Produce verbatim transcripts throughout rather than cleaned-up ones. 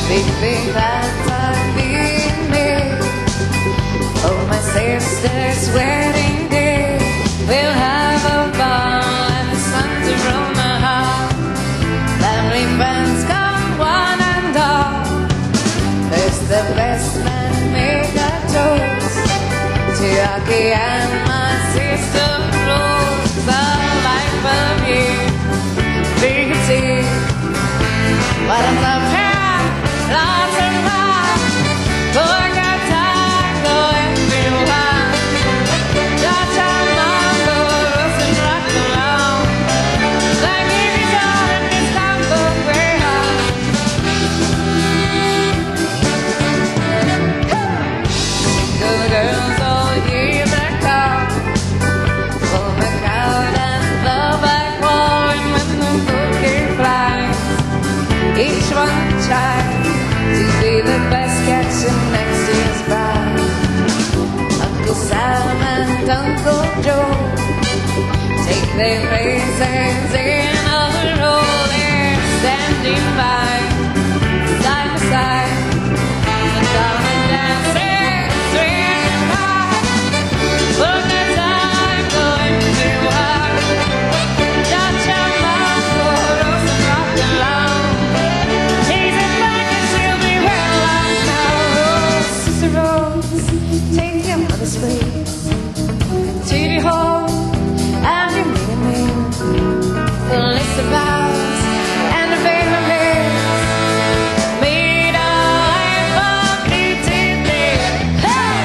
Baby, that's I've been made. Oh, my sister's wedding day. We'll have a ball and the sun to roll my heart. Family friends come one and all. There's the best man make a toast to Aki and my sister Rose. The life of you, big tea, bottoms of hair, lots of love. Boy, got time, go everyone. Cha-cha, mambo, roots and rock along. Like if you saw in this combo greyhound. Single girls all hear the call. Pull the crowd and the back wall. And when the bouquet flies, each one tries to be the best catching next year's bride. Uncle Sam and Uncle Joe take their places in a row. They're standing by, side by side, the diamond dancing, swinging high. Look at time going too hard. Cha-cha, mambo, rose and rock and roll. Take it back and she'll be well out now. Oh, Sister Rose, take your mother's place to the home and your maiden name. The list of vows and the favorite place made a life of beauty there. Hey!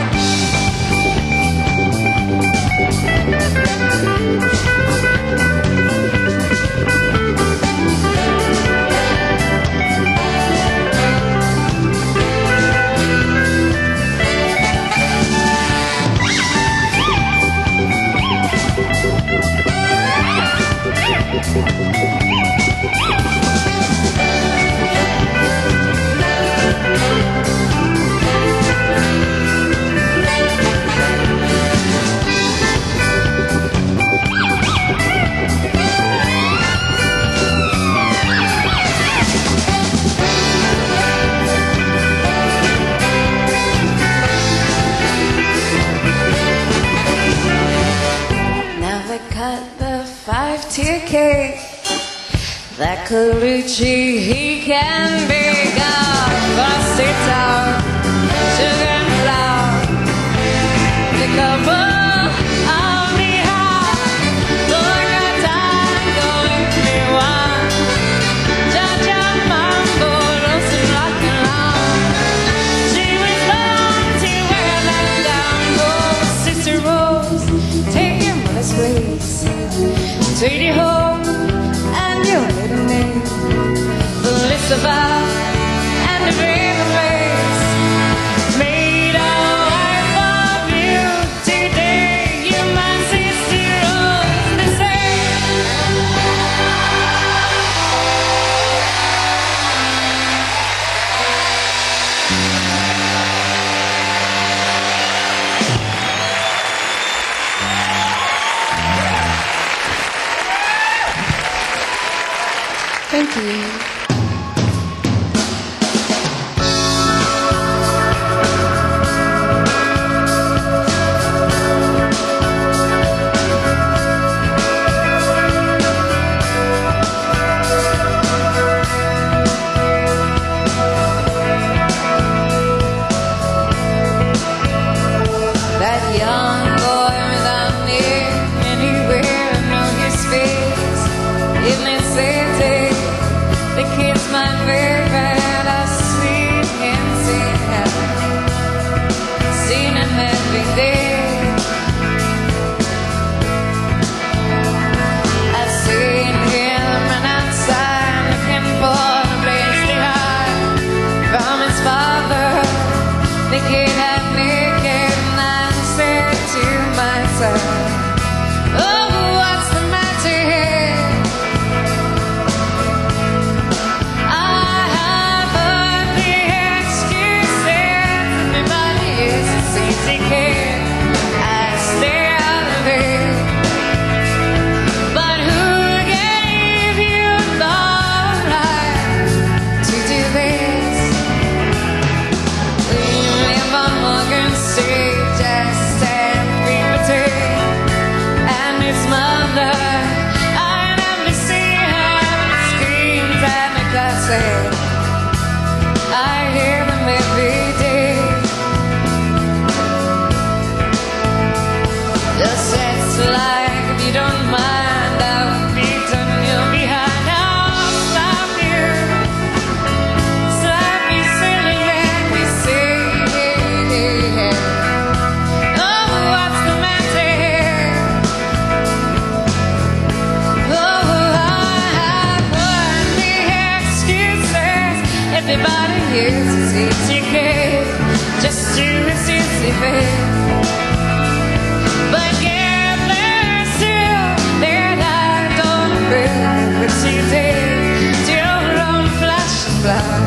Now they cut the five-tier cake. That Carucci, he can bake up frosted tower, sugar and flour. The couple of me high. Look at time going me one. Cha-cha, mambo, rose and rock and roll. She was born to wear that down. Oh, Sister Rose, take your mother's place to the home and your little name. The list of vows and the favorite place made a life of you today. You're my Sister Rose, the same. Thank you. That young boy without name anywhere, I know his face. Evening City, the sad. I hear them every day. Just act like if you don't mind, I'll be done, you'll be behind. I'll stop you, stop me silly and be safe. Oh, what's the matter here? Oh, I have plenty excuses. Everybody here's a easy kid, just do as easy fair. But yeah, there's still there that don't agree with you did to your own flesh and blood.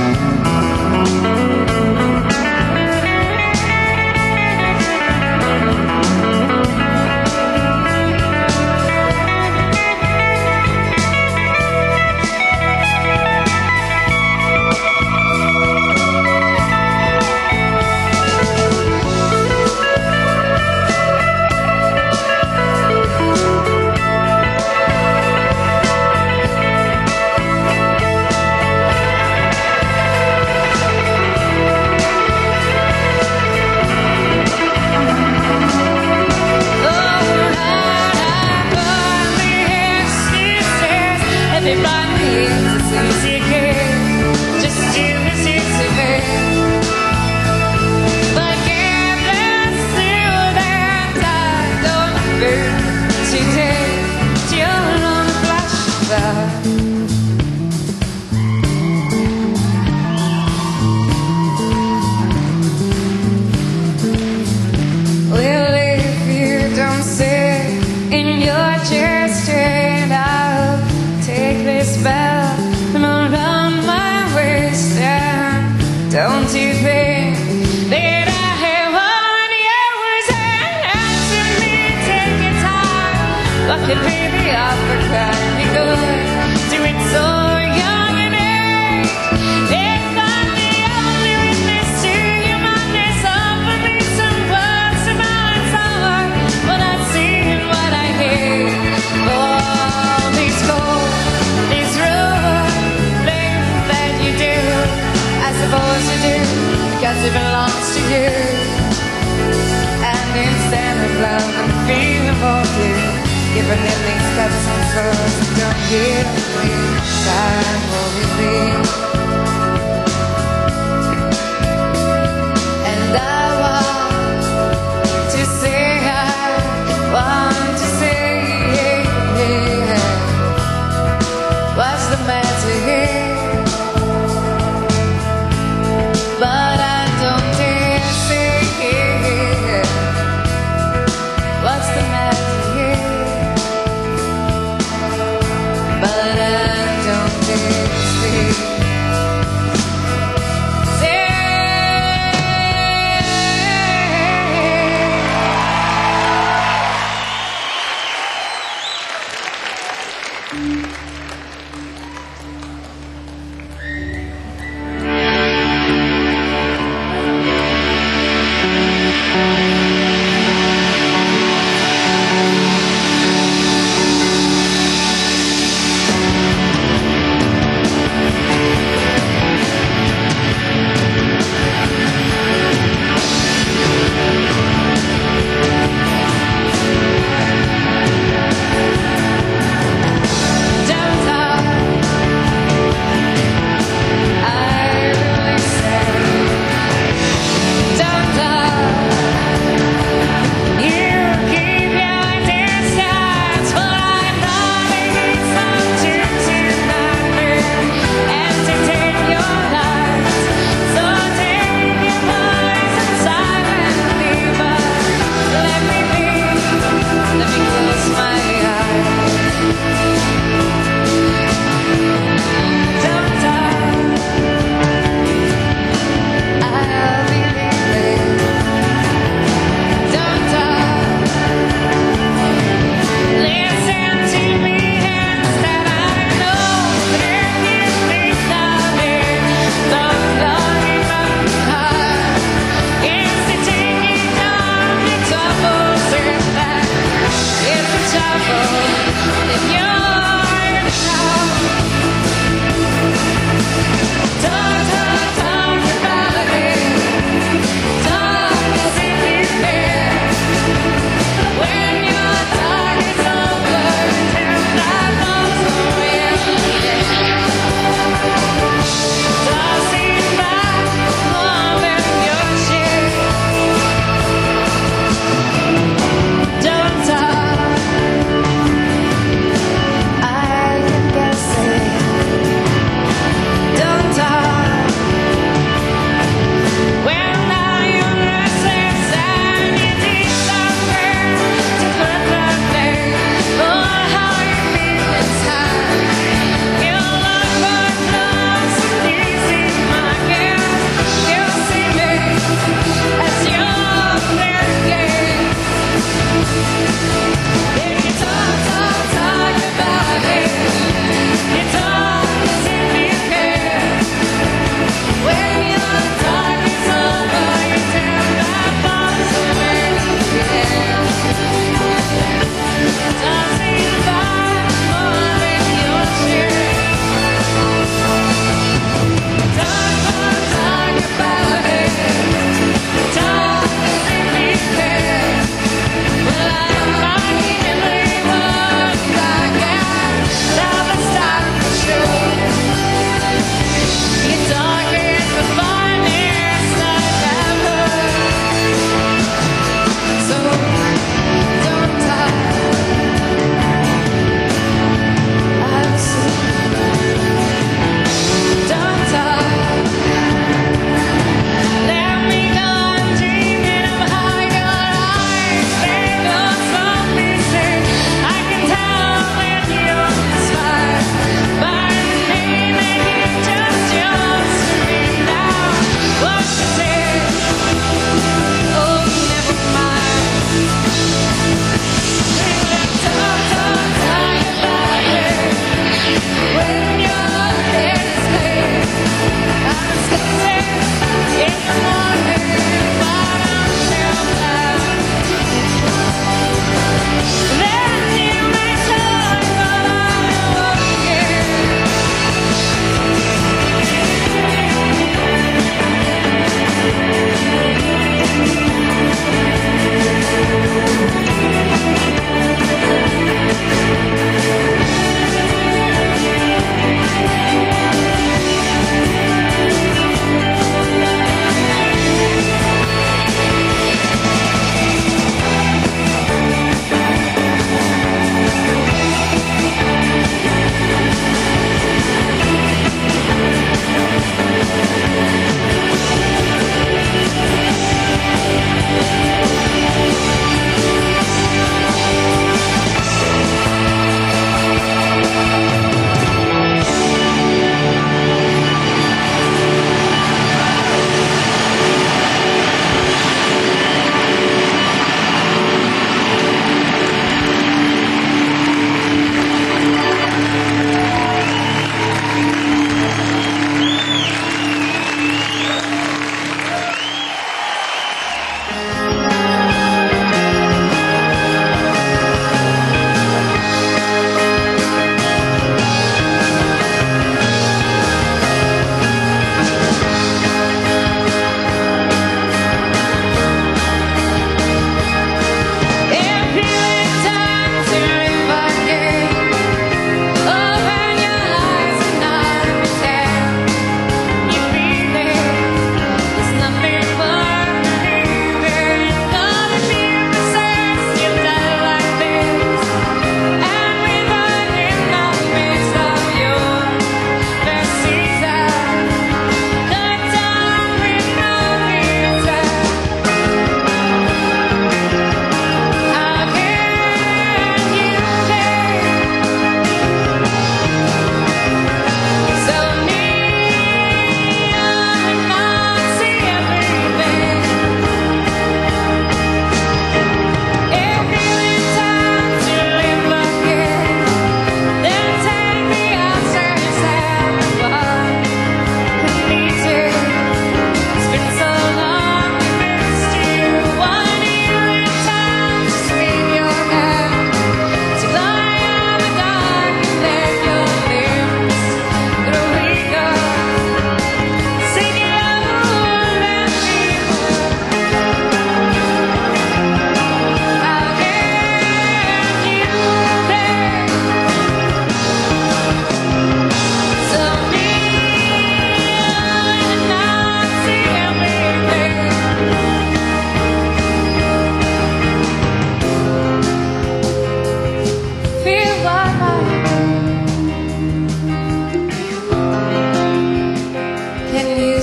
Everybody is a easy kid, just do as easy fair. But yeah, there's still that I don't agree. She takes your own flash flood. Well, if you don't sit in your chair straight, I'll take this bell and around my waist. And don't you think that I have one yours? Answer me, take your time. What could be the offer kind be good? Do it so young and age. If I'm the only witness to your madness, offer me some words of my heart. What I see and what I hear. Oh, these gold, these rude things that you do, I suppose you do, because it belongs to you. And instead of love and feeling for you, giving in these steps and furs, don't give me time for relief. And I want to say, I want to say, what's the matter here? But I don't dare say, what's the matter here? But I don't dare say.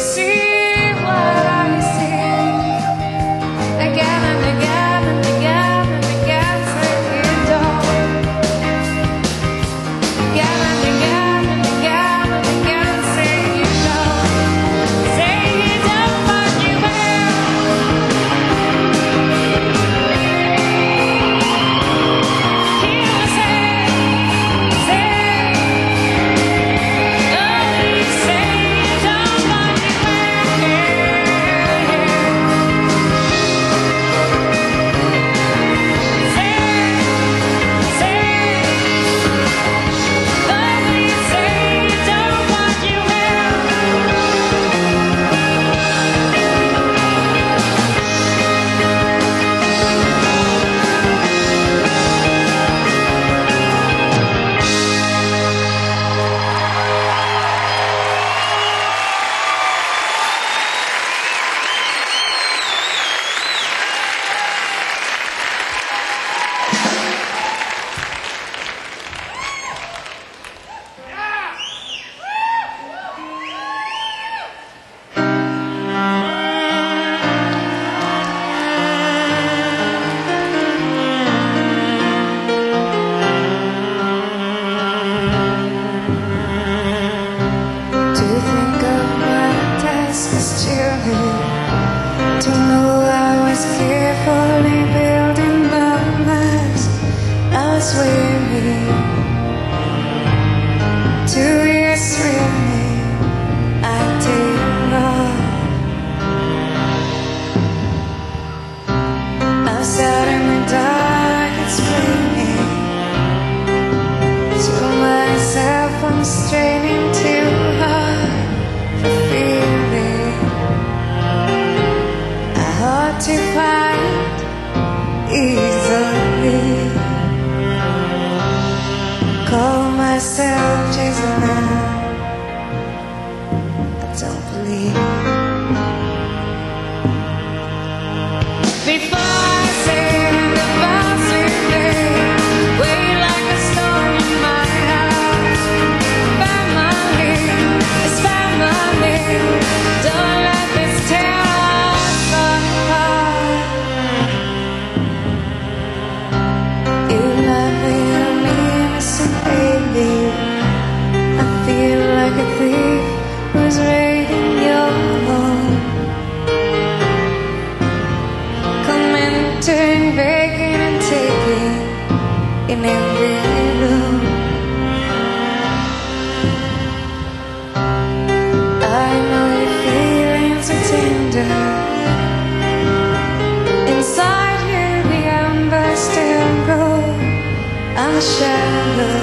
see what I see again and again and again and again. Say you don't. Again and again and again and again. Say you don't. Say you don't, but you will. Hear me say, say, oh, you say you don't, but you to know I was carefully building numbers. I was weary. Two years really, I did wrong. I sat in the dark, explaining to myself I'm straining too hard for feeling. Hard to find easily. Call myself Jason now. I don't believe. Before I say the vows we made, wait like a storm in my house. Family, it's family. Don't let this tear us apart. You love me, I'm innocent baby. I feel like a thief who's raiding your home. Commenting, begging and taking in every room. I know your feelings are tender. Inside you the embers still glow. I'm a shadow,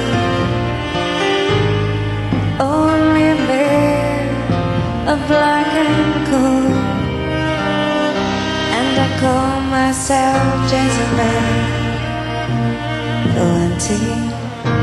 only a veil of black and cold. And I call myself Jezebel, though empty.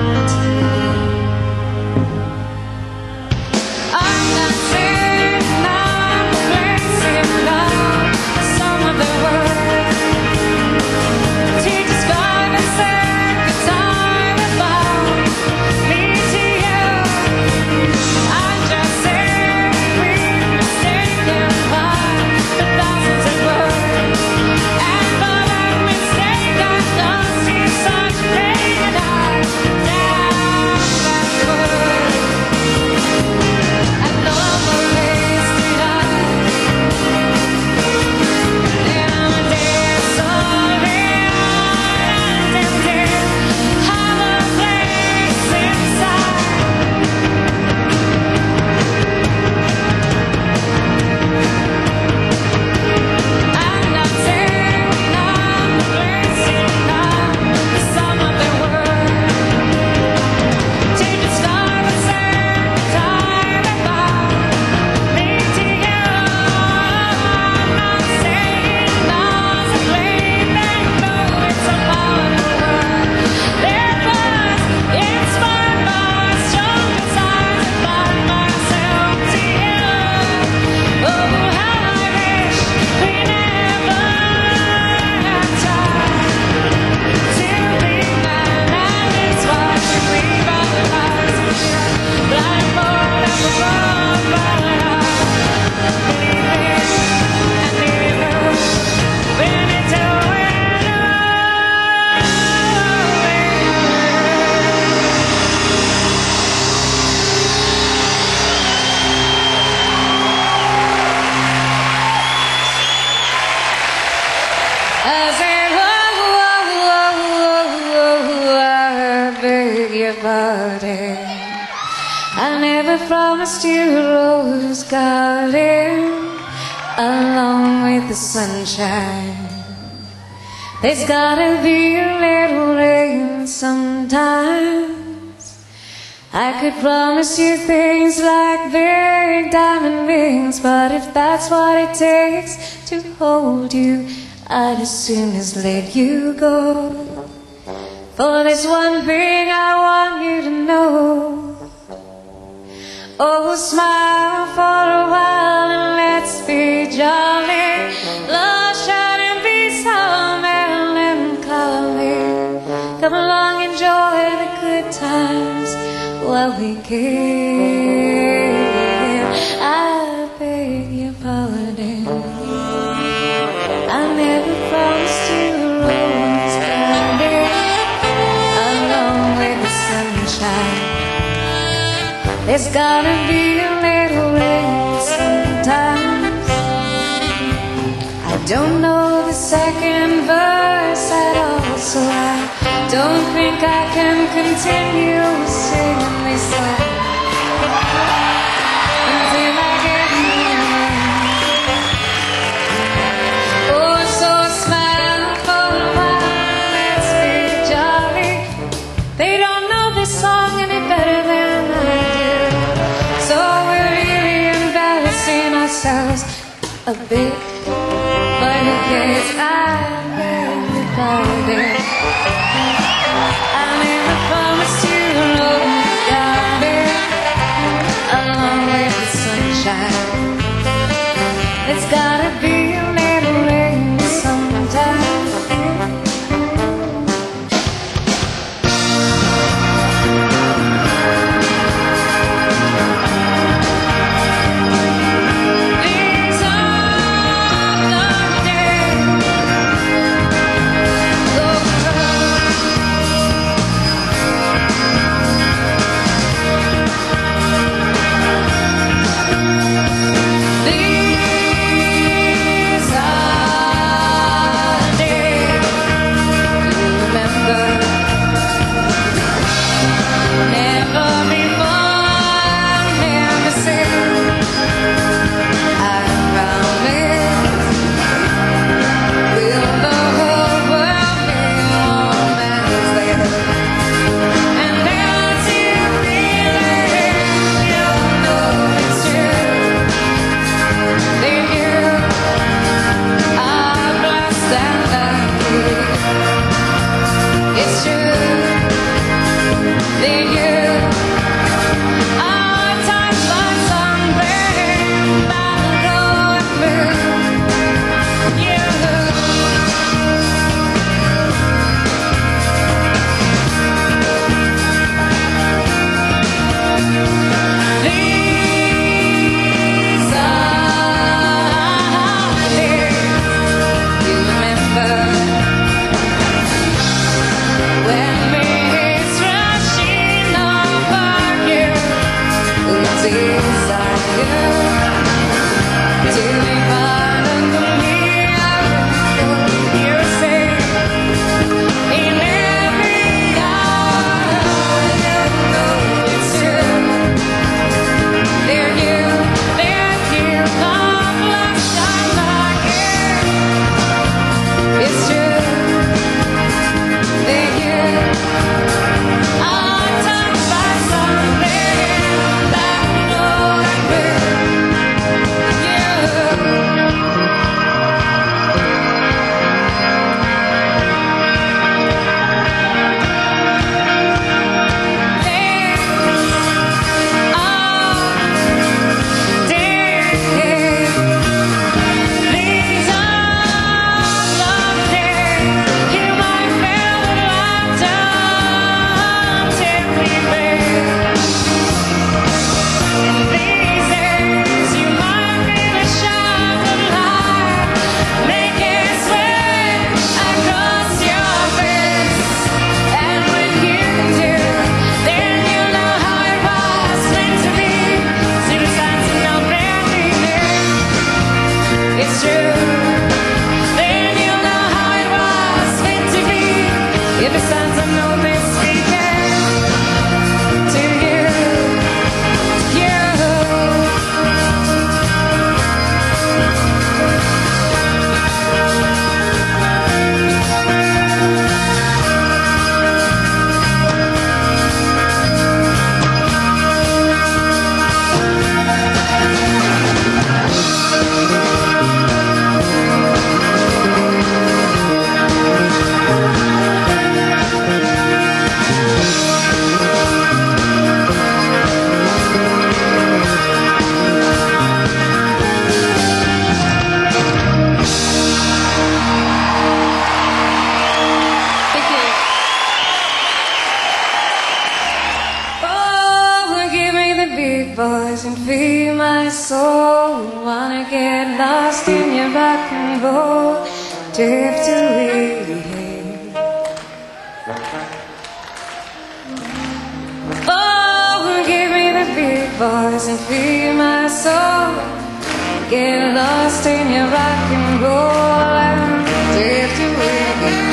I'm not saying now I'm placing love some of the words to describe and say the time about me to you. I'm just saying we've mistaken by the thousands of words, and for that mistake I lost you such pain and I down. I said, oh, oh, oh, oh, oh, I beg your pardon. I never promised you a rose garden along with the sunshine. There's gotta be a little rain sometimes. I could promise you things like big diamond rings, but if that's what it takes to hold you, I'd as soon as let you go. For there's one thing I want you to know. Oh, smile for a while and let's be jolly. Love shouldn't be so melancholy. Come along, enjoy the good times while we can. I beg your pardon. I never promised you a rose garden along with the sunshine. There's gotta be a little rain sometimes. I don't know the second verse at all, so I don't think I can continue singing this song until I get home. Oh, so smile for a while, let's be jolly. They don't know this song any better than I do, so we're really embarrassing ourselves a bit. But who cares? I beg your pardon. I never promised you a rose garden along with the sunshine. It's gotta be a little rain sometime. It's true. Then you'll know how it get lost in your rock and roll, drift away. Oh, give me the big voice and free my soul. Get lost in your rock and roll and drift away.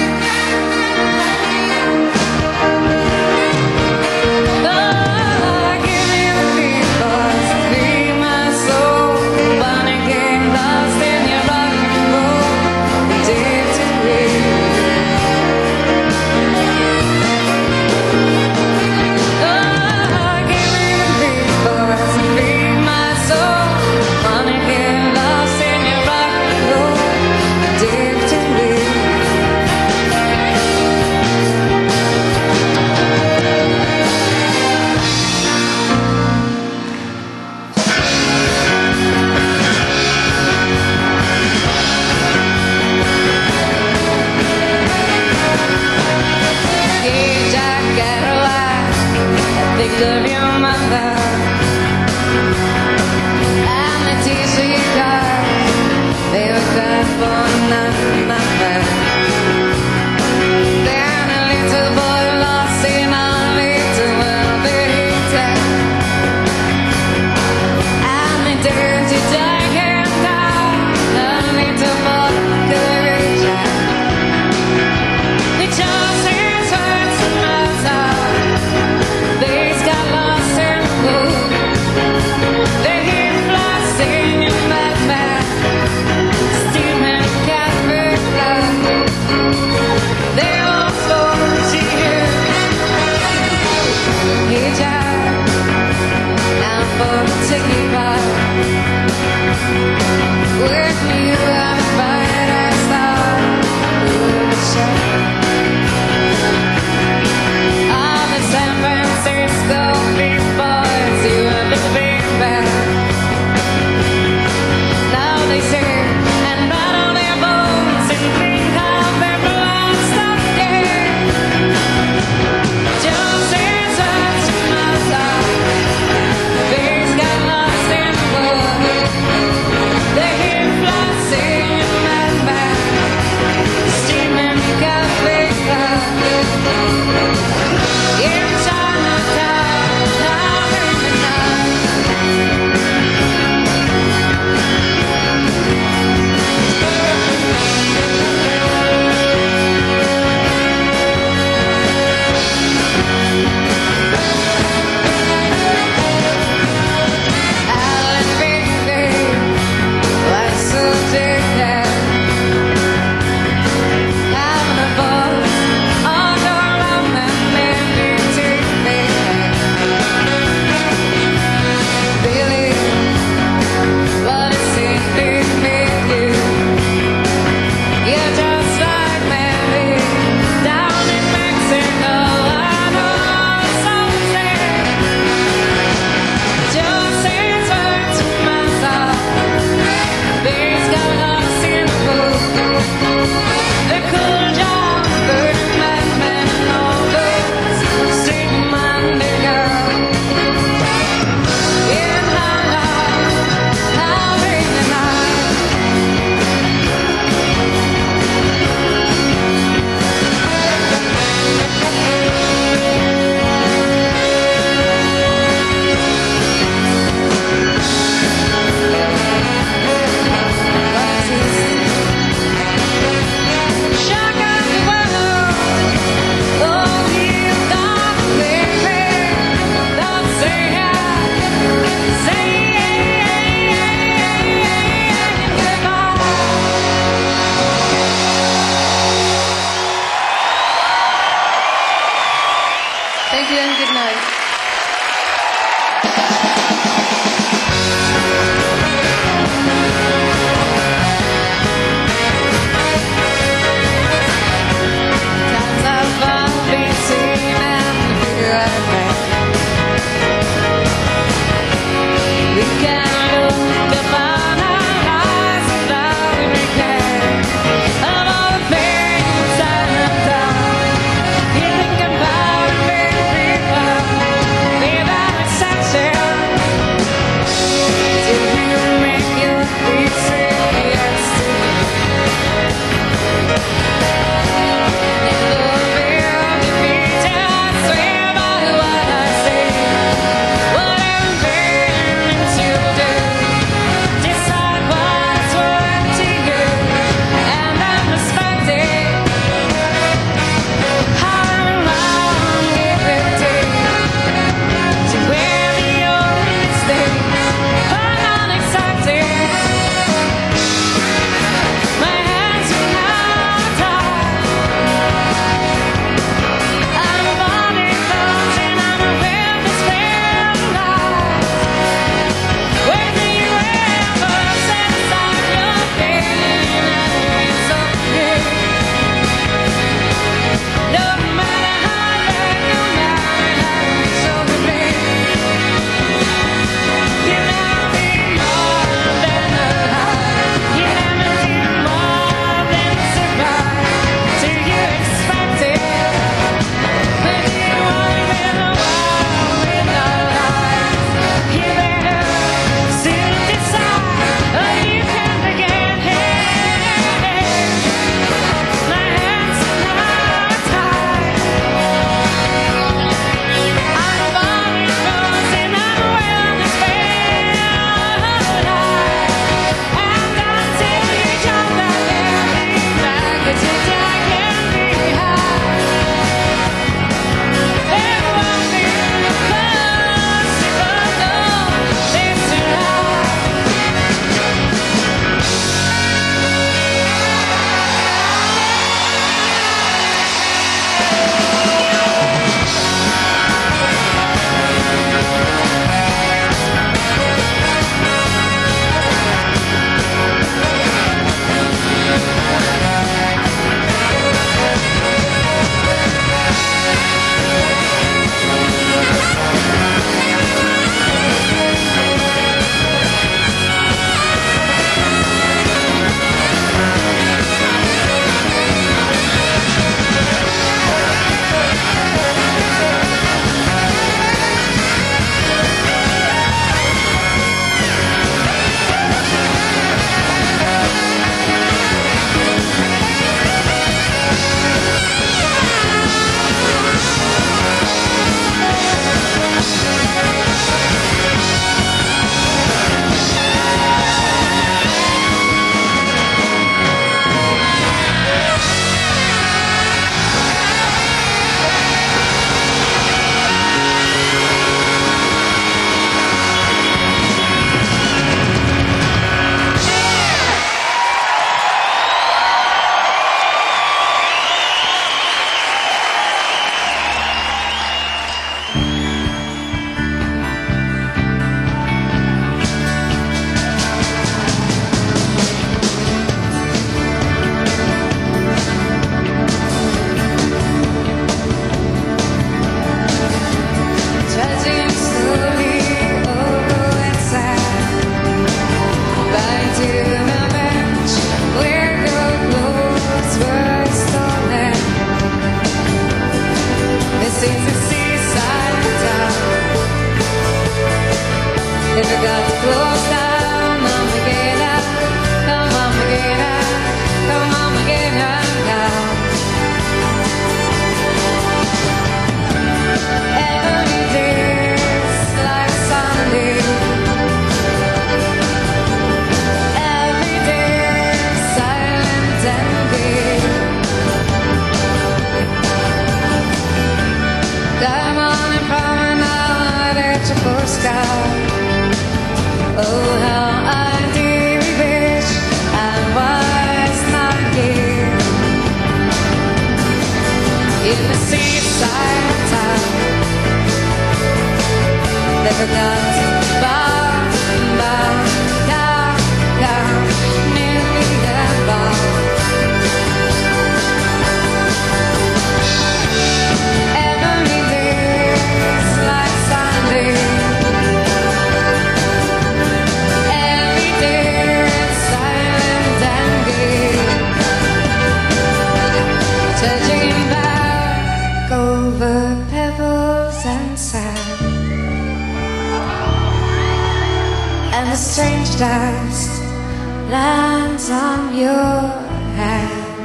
dust lands on your hand,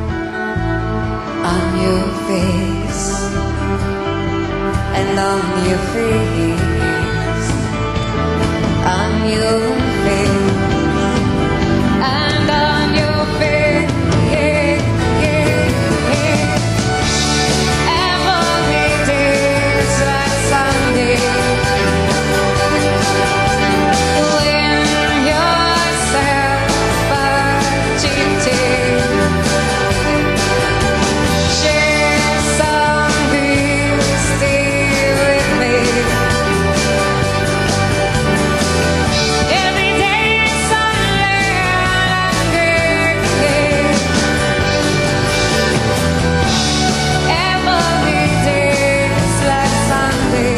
on your face, and on your face, on your face, and on your face. Every day is like Sunday when yourself are cheating. Share some beer, stay with me. Every day is Sunday and every day is like Sunday.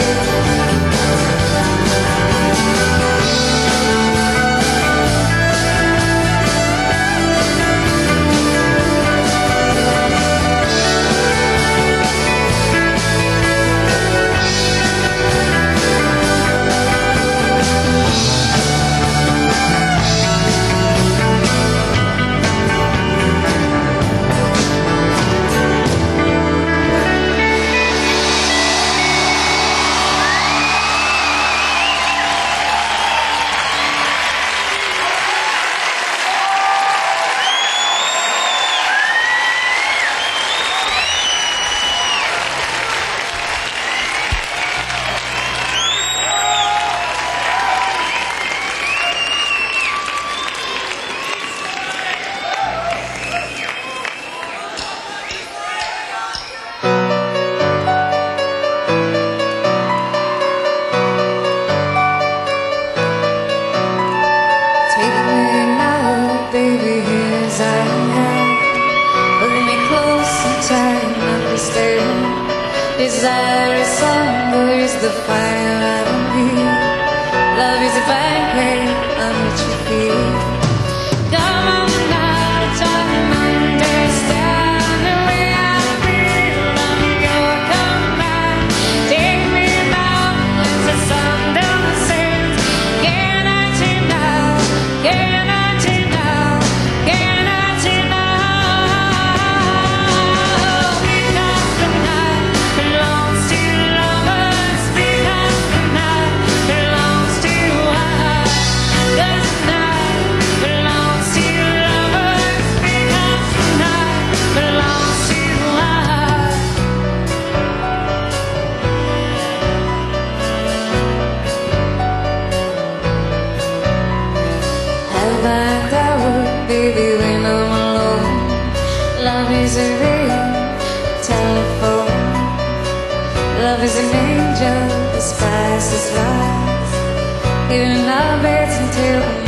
Take me now, baby, here's I am. Hold me close and tight, understand. Desire is hunger, is the fire I don't need. Love is a banquet on which you feed. Come on now, try and understand the way I feel on your command. Take me now, the sun don't set. Can I take now? Can I take now? Can I take now? Because the night belongs to lovers. Because the night belongs to us. The night belongs to lovers. Because the night belongs to us. Have I doubt, baby, when I'm alone? Love is a ring, telephone. Love is an angel, the spice is lies. Giving our beds until